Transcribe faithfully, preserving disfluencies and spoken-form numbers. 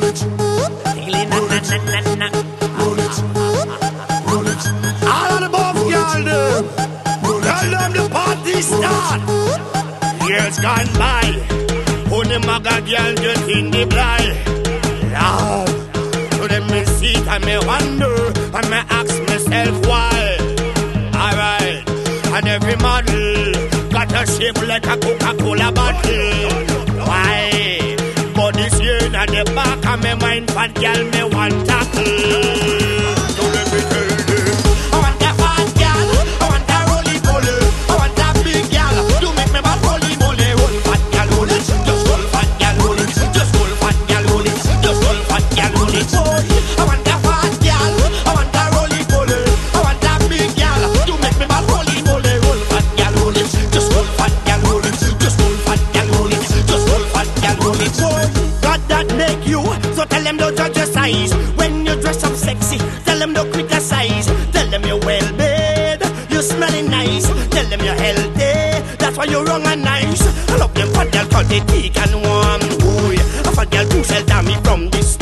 roll it, roll it, roll it, roll it. All of the above girl them, tell them the party start. Years gone by, only maga girl just in the blind. Lord, so them me see and me wonder, and me ask myself why. Alright, and every model got a shape like a Coca-Cola bottle. Why? But this year at the back of my mind, fat girl me want tackle. So let me tell them, I want a fat girl, I want a roly-poly, I want a big girl, to make me bad roly-poly. Roll fat girl, roll it, just roll fat girl, roll it, just roll fat girl, roll it, just roll fat girl, roll it. I want a fat girl, I want a roly-poly, I want a big girl, to make me bad roly-poly. Roll fat girl, roll it, just roll fat girl, roll it, just roll fat girl, roll it, just roll fat girl, roll it. God that make you, so tell them don't judge your size. When you dress up sexy, tell them don't criticize. Tell them you're well made, you smelling nice. Tell them you're healthy, that's why you're wrong and nice. I love them fat girl cause they thick and warm. Boy, a fat girl too seldom me from this